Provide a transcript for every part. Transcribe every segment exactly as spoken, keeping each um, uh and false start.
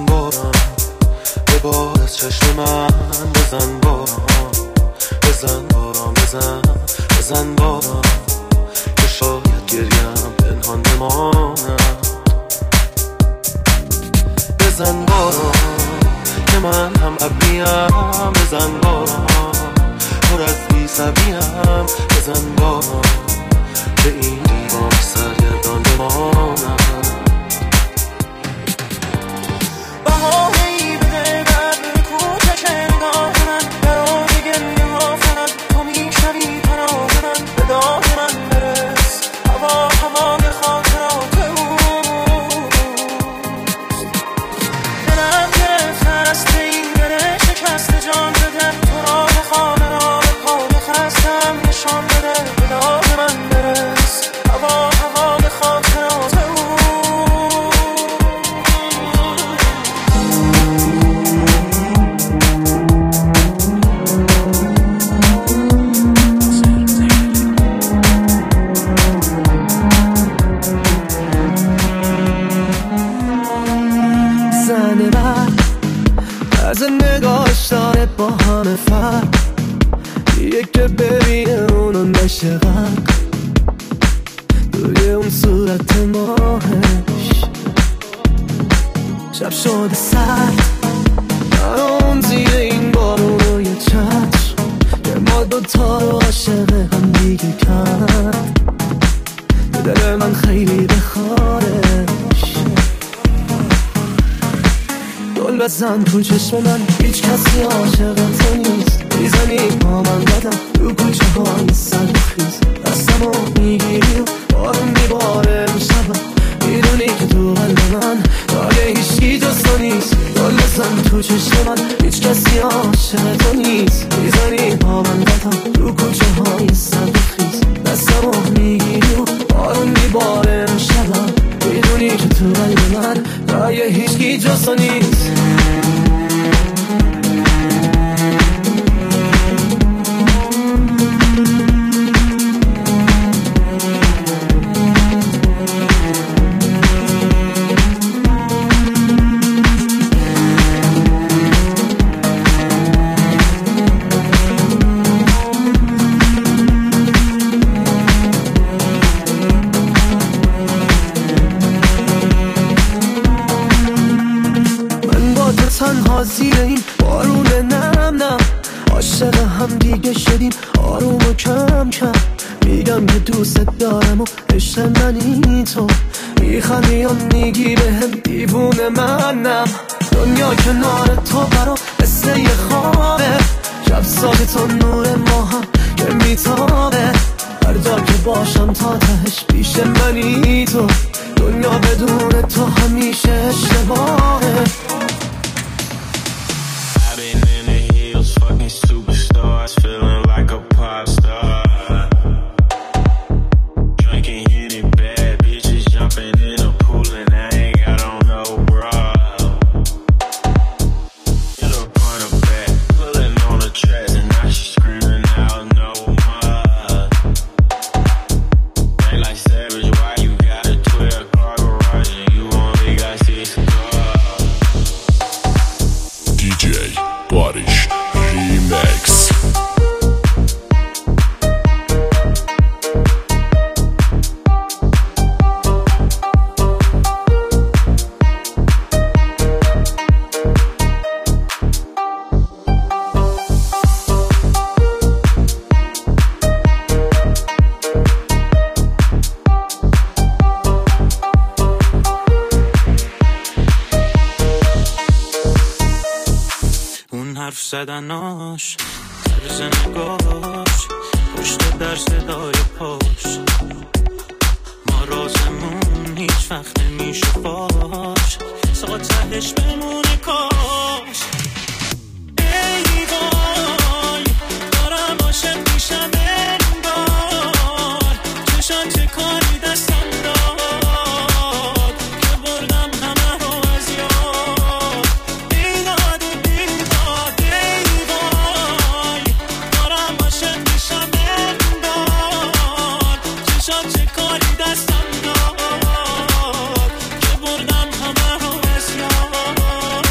بزن بارم به بار از چشم من، بزن بارم بزن بارم بزن بزن بارم که شاید گریم پنهان بمانم. بزن بارم که من هم ابریم، بزن بارم پر از بی صبریم، بزن بارم به این دیوان سرگردان بمانم. بهانه‌ای بده در کوچه نگاه من، در آن گریه ها فقط تو میشوی پناه من. به داد من برس هوا هوای خاطرات اوست. دلم گرفتن از این گره شکست جان بده، تو را به خانه را به پای خستم نشان بده. به داد من برس هوا هوای خاطرات اوست. زنه بر از نگاهش داره با همه فرق، یک که ببینه اونو نشه غرق توی اون صورت ماهش. شب شده سرد من اون زیر این بارون روی چشم که ما دوتا رو عاشق هم دیگه کرد. دل من خیلی بخوارش گل بزن تو چشم من، هیچ کسی عاشق تو نیست. میزنی با من بدم تو کوچه های سرخیز، دستمو میگیری و بارون میباره رو شبم. میدونی که تو قلب من جای هیچکی جز تو نیست. گل بزن تو چشم من، هیچ کسی عاشق تو نیست. میزنی با من بدم تو کوچه های سرخیز، دستمو میگیری و بارون میباره رو شبم. میدونی که تو قلب من جای هیچکی جز تو نیست. تنها زیر این بارون نم نم عاشق هم دیگه شدیم آروم و کم کم. میگم که دوست دارم و عشق منی تو، میخندی یا میگی به هم دیوونه منم. دنیا کنار تو برا مثل یه خوابه، شب ساعت تو نور ما هم که میتابه. هر جا که باشم تا تهش پیش منی تو، دنیا بدون تو همیشه اشتباهه. Fucking superstars, feeling like a pop star. Drinking Henny, bad bitches jumping in a pool and I ain't got on no bra. Hit up on her back, pulling on the tracks and now she screaming out no more. Ain't like Savage, why you got a twelve car garage and you only got six cars? D J Bodish Remix. حرف زدناش، طرز نگاش، پشت در صدای پاش. ما رازمون هیچ وقت نمیشه فاش، ساعت تهش بمونه کاش. ای وای دارم عاشق میشم انگار، چشات چه کاری دستم داد که بردم همه رو از یاد. بیداد بیداد ای وای دارم عاشق میشم انگار، چشات چه کاری دستم داد که بردم همه رو از یاد.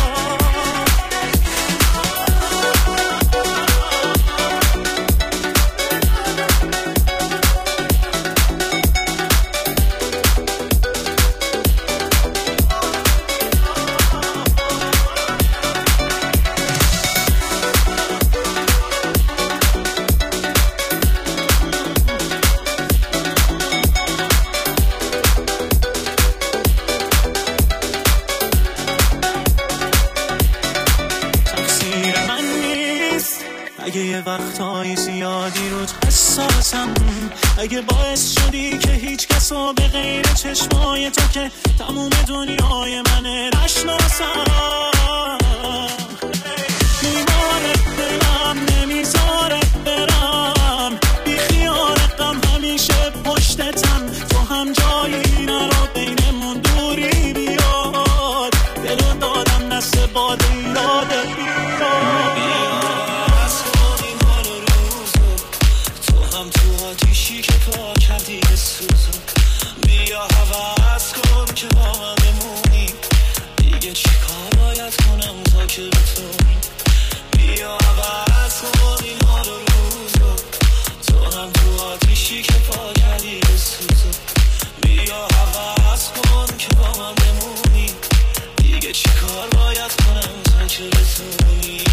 اگه یه وقتایی زیادی روت حساسم، اگه باعث شدی که هیچ کسو به غیر چشمای تو که تموم دنیای منه نشناسم، میماره دلم نمیذاره برم، بی خیال غم همیشه پشتتم، تو هم جایی نرو بینمون دوری بیاد، دلو دادم دست باده یاده بیاد. آتیشی که پا کردی به سوزو، بیا حوض کن که با من بمونی، دیگه چی کار باید کنم تا که بتونی، بیا عوض کن این حال و روزو، تو هم تو آتیشی که پا کردی به سوزو، بیا عوض کن که با من بمونی، دیگه چی کار باید کنم تا که بتونی.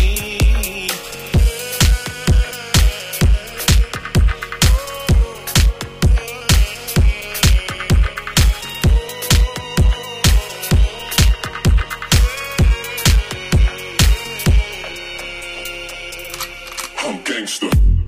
Gangsta.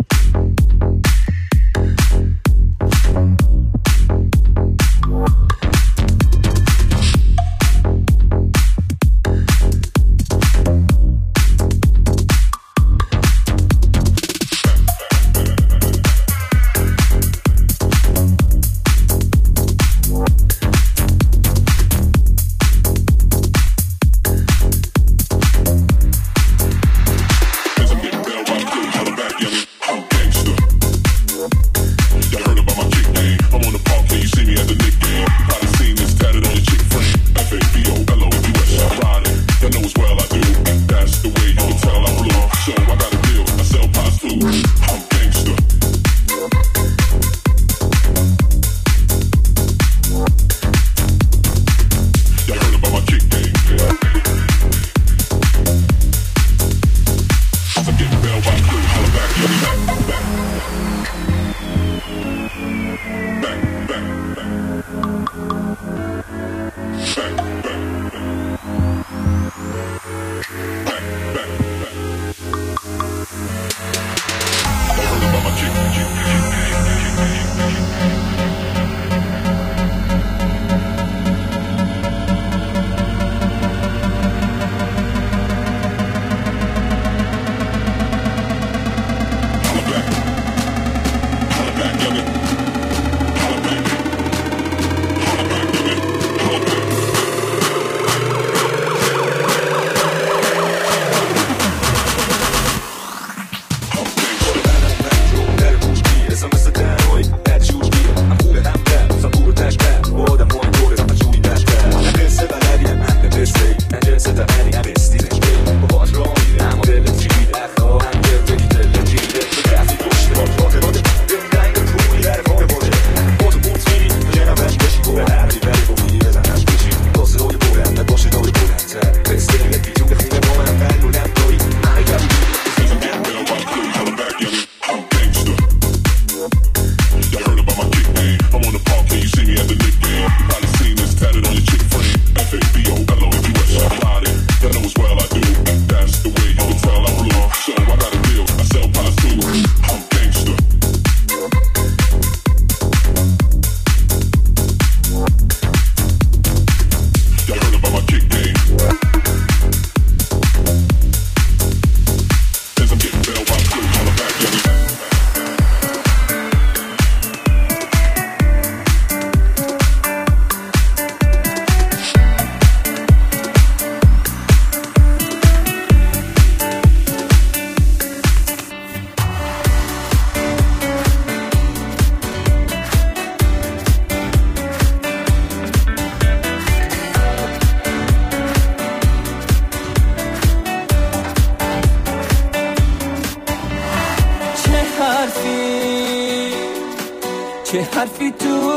چه حرفی تو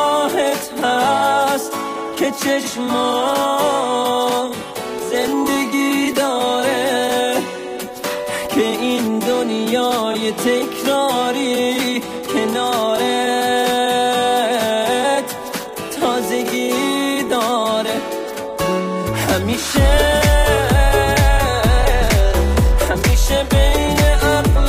نگاهت هست که چشما زندگی داره، که این دنیای تکراری کنارت تازگی داره. همیشه همیشه بین عقل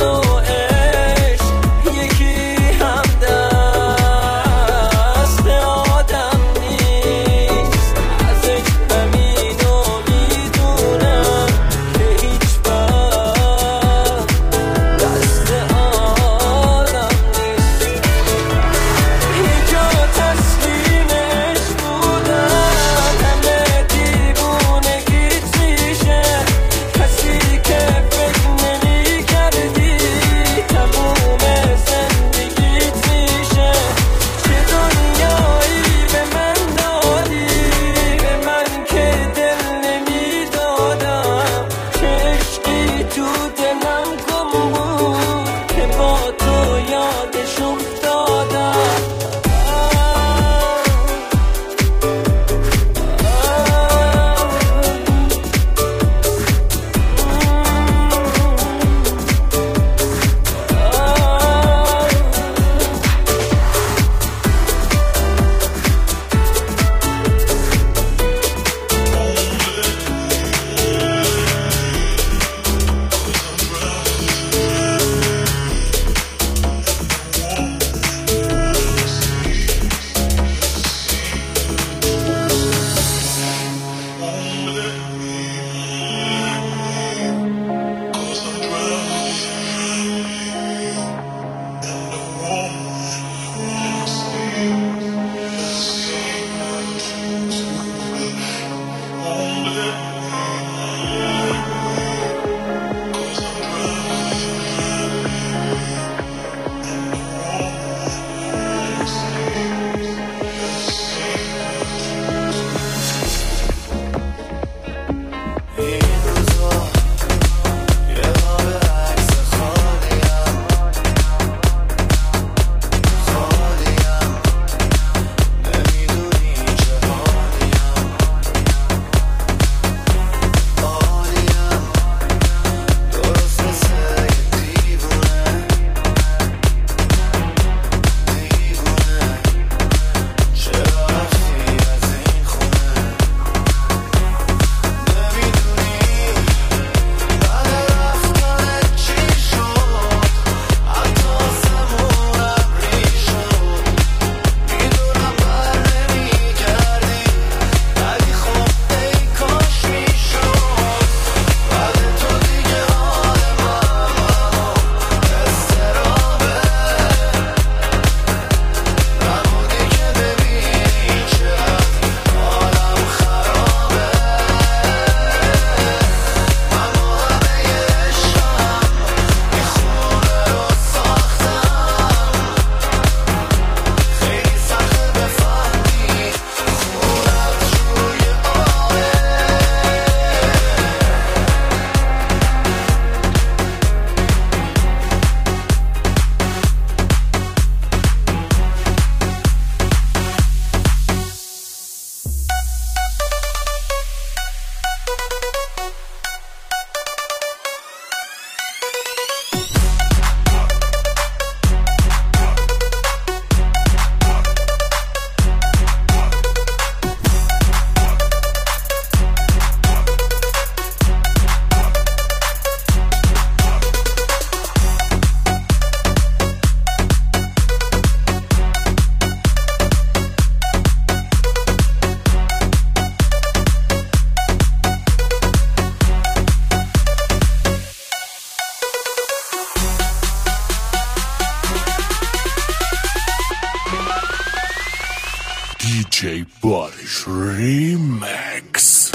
mix.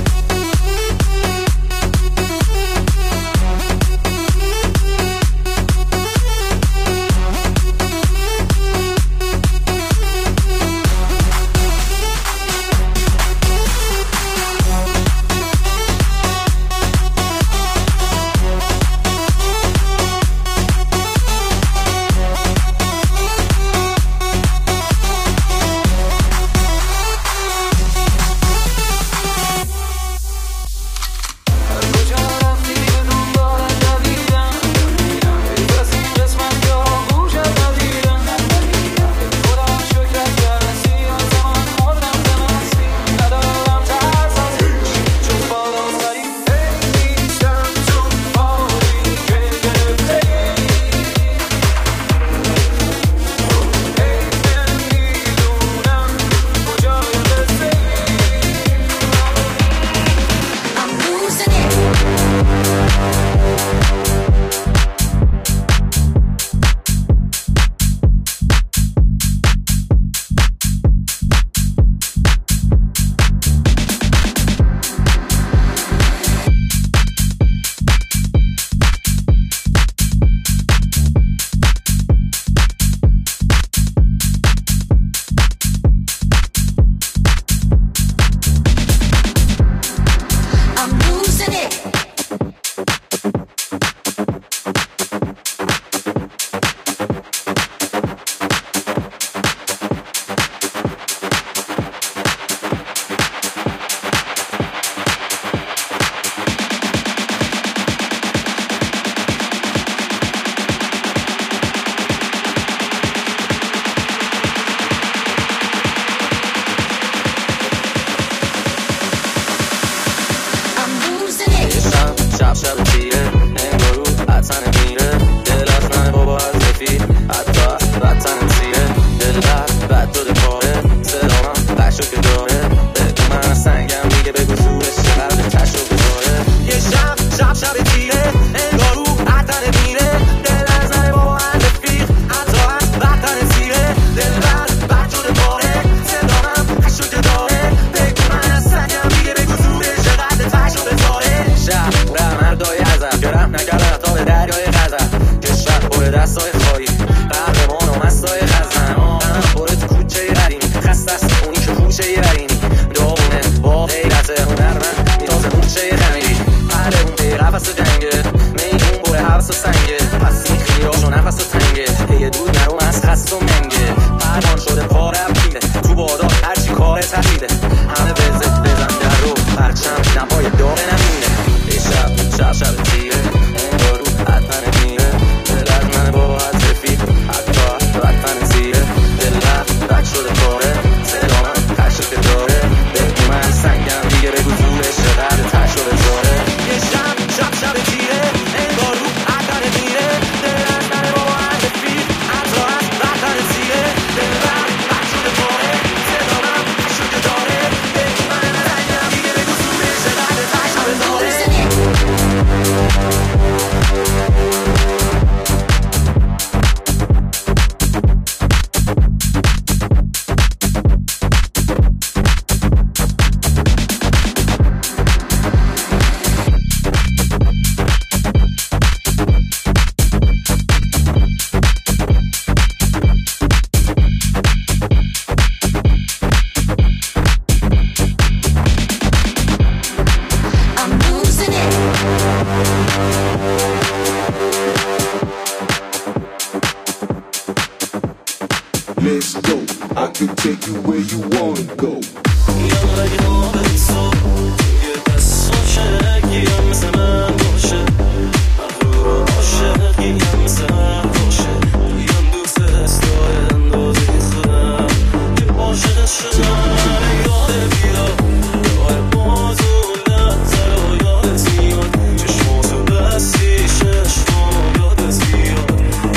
Let's go, I can take you where you wanna go.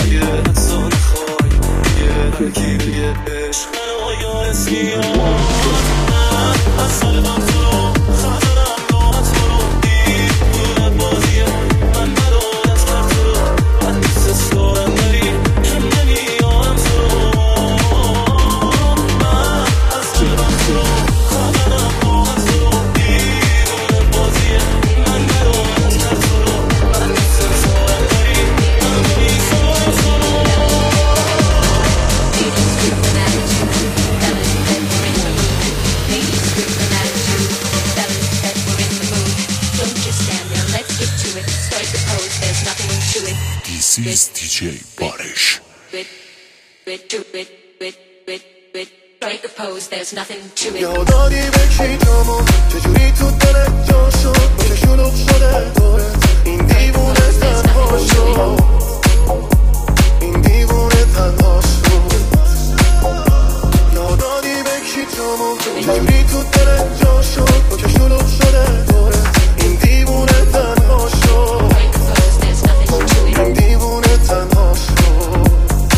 Keep it, This is دی جی بارش. یادادی بکی تمام چجوری تو دلت جا شد باشه شلوغ شده داره این دیوونه تنها شد این دیوونه تنها شد یادادی بکی تمام چجوری تو دلت جا شد باشه شلوغ شده داره این دیوونه تنها شد این دیوونه تنها شد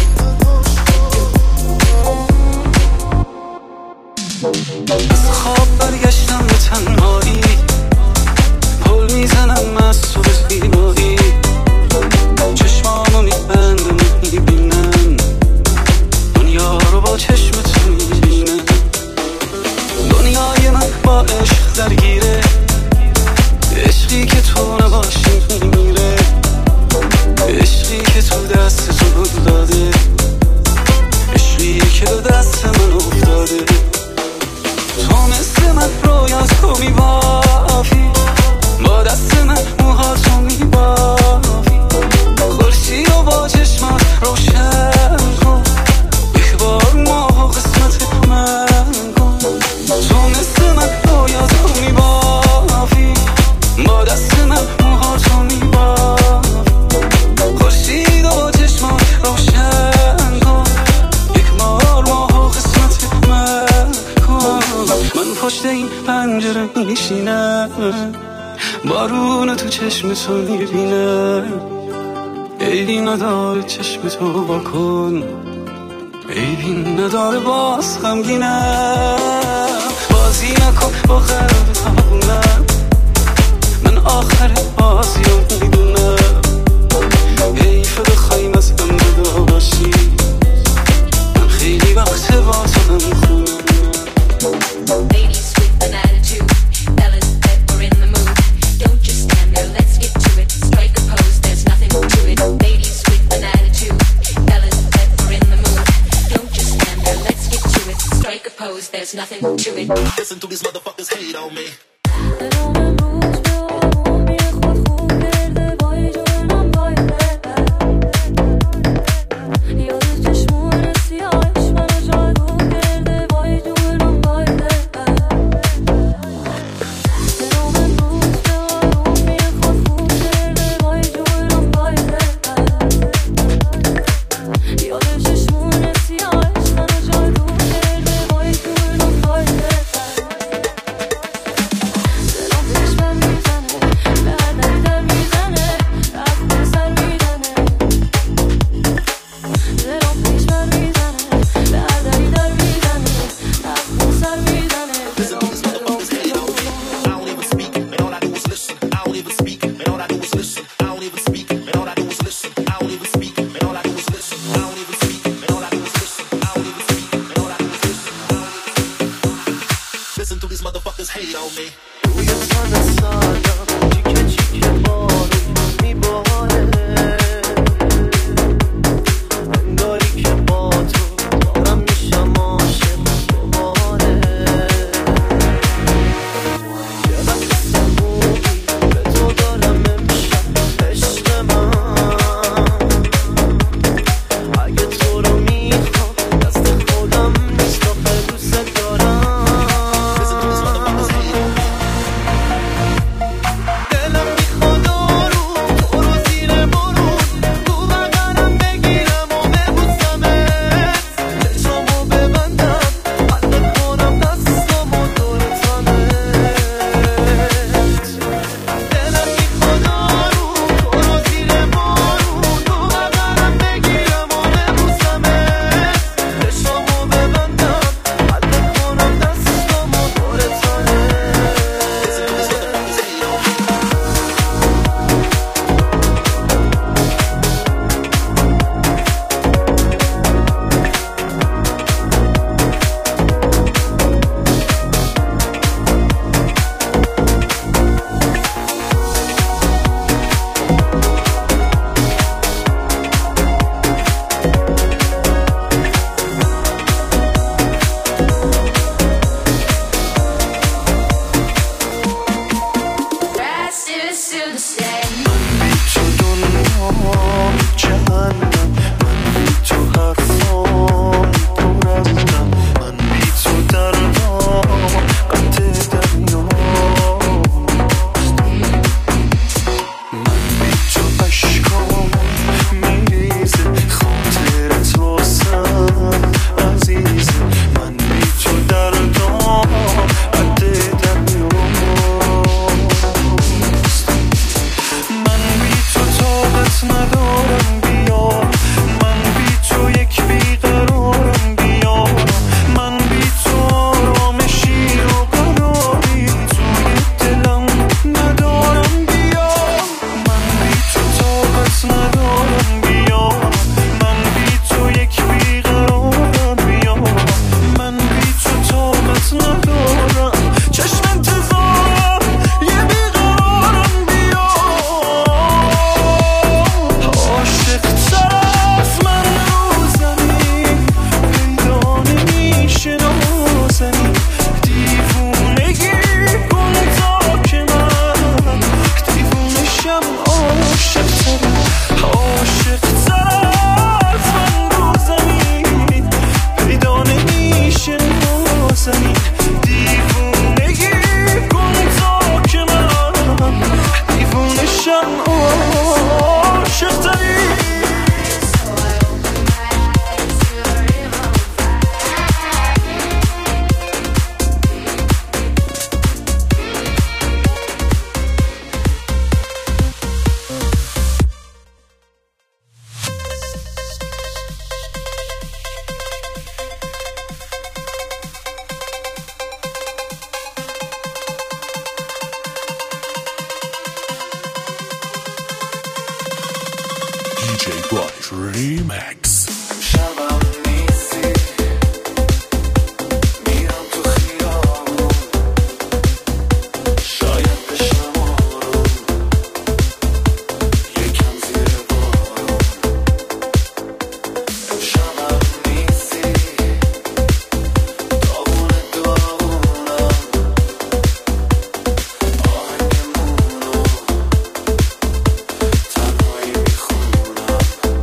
از خواب برگشتم به تنهایی پل میزنم از تو به زیبایی چشمامو میبندم میبینم دنیا رو با چشم تو میبینم دنیای من با عشق درگیره عشقی که تو نباشی میمیره عشقی که تو دست تو بود داده عشقی که دو دست من افتاده تو مثل من رویا تو میبافی با دست من موها تو میبافی خورشید و با چشمات روشن کن یک بار ماه و قسمت من کن تو مثل من رویا تو میبافی با دست من موها تو میبافی خورشید و با چشمات روشن کن یک بار ماه و قسمت من کن من پشت این پنجره میشینم بارون تو چشم تو میبینم عیبی نداره چشم تو واکن عیبی نداره باز غمگینم بازی نکن با قلب تابونم من آخر بازی رو میدونم حیفه بخوایم از هم جدا باشی من خیلی وقت با تو هم خونم Ladies with an attitude, fellas that are in the mood. Don't just stand there, let's get to it. Strike a pose, there's nothing to it. Ladies with an attitude, fellas that are in the mood. Don't just stand there, let's get to it. Strike a pose, there's nothing to it. Listen to these motherfuckers hate on me. باشم عاشق تری. دی جی Bodish Remix. شبم نیستی میرم تو خیابون، شاید بشم آروم یکم زیر بارون. شبم نیستی داغون داغونم، آهنگمونو تنهایی میخونم.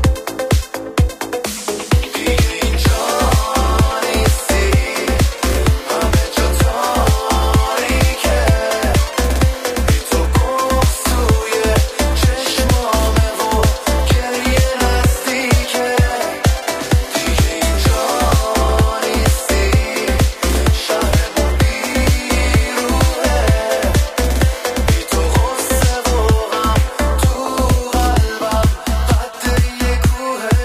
دیگه اینجا نیستی، همه جا تاریکه، بی تو گفت توی چشمامه و گریه نزدیکه. دیگه اینجا نیستی، شهرمون بیروحه، بی تو غصه و غم تو قلبم قد یه کوهه.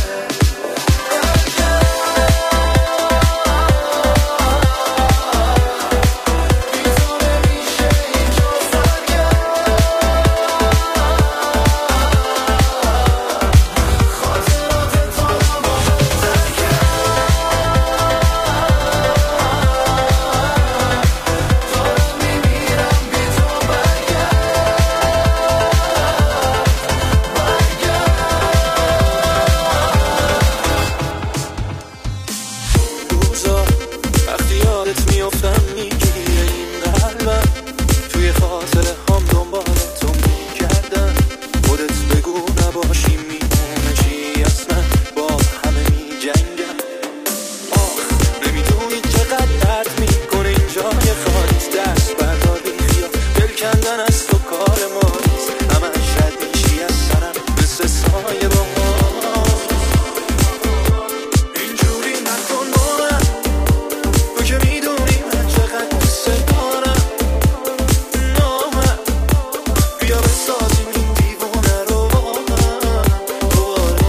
روزا وقتی یادت میافتم میگیره این قلبم، توی خاطره هم دنبال تو میگردم. خودت بگو نباشی میمونه چی اصلا، با همه میجنگم. آخ نمیدونی چقدر درد میکنه این جای خالیت، دست برداری خیال دل کندن از تو کار ما نیست، همش ردیشی از سرم مثل سایه با ما. اینجوری نکن با من، تو که میدونی من چقدر دوست دارم. نامه بیا بسازیم این دیوونه رو با من دوباره.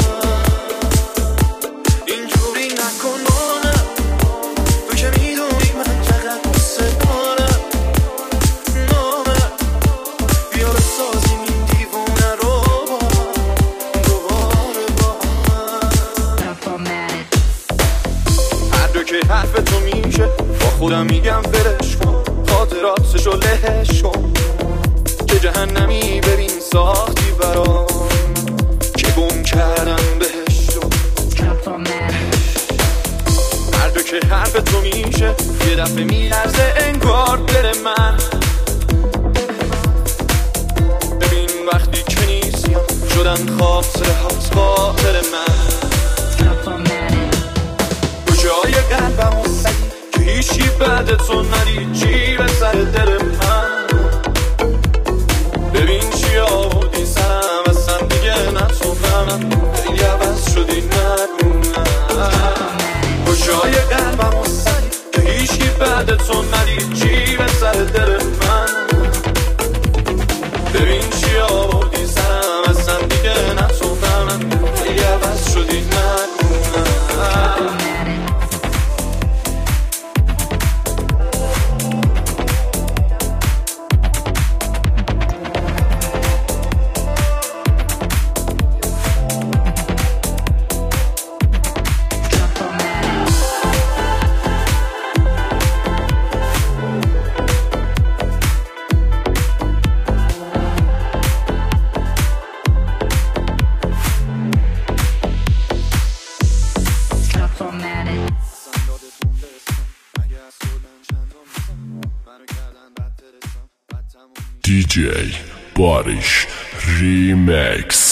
اینجوری نکن با من، تو که میدونی من چقدر دوست دارم. نامه بیا بسازیم این دیوونه رو با من دوباره با من. هر جا که حرف تو میشه با خودم میگم فرش کن، خاطراتشو لهش کن، که جهنمی ببین ساختی برام، که گم کردم بهش رو. هر جا که حرف تو میشه یه دفعه میلرزه انگار دل من. ببین وقتی که نیستیم شدن خاطره هات خاطر من. کجای قلبم و سگی که هیچی بعد تو ندید چی به سر دل من. ببین چی آوردی سرم اصلا دیگه نتونم، خیلی عوض شدی نگونم. کجای قلبم و سگی که هیچی بعد تو ندید چی به سر دل من. ببین چی آوردی سرم اصلا دیگه نتونم، خیلی عوض شدی نگونم. دی جی Bodish Remix.